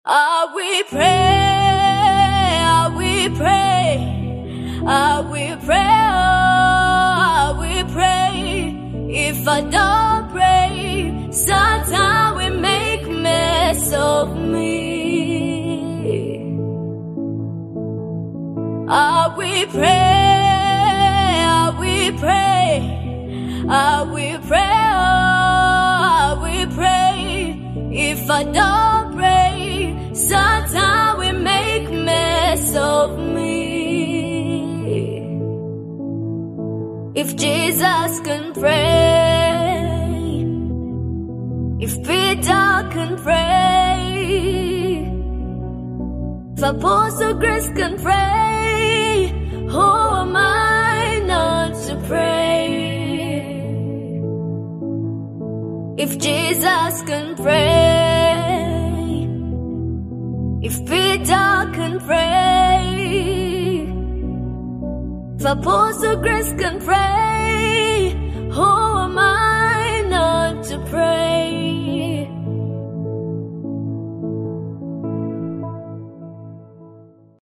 I will pray, I will pray, I will pray, oh, I will pray. If I don't pray, Satan will make mess of me. I will pray, I will pray, I will pray, oh, I will pray. If I don't pray, Satan will make mess of me. If Jesus can pray, if Peter can pray, if Apostle Grace can pray, who am I not to pray? If Jesus can pray, if Peter can pray, if Apostle Grace can pray,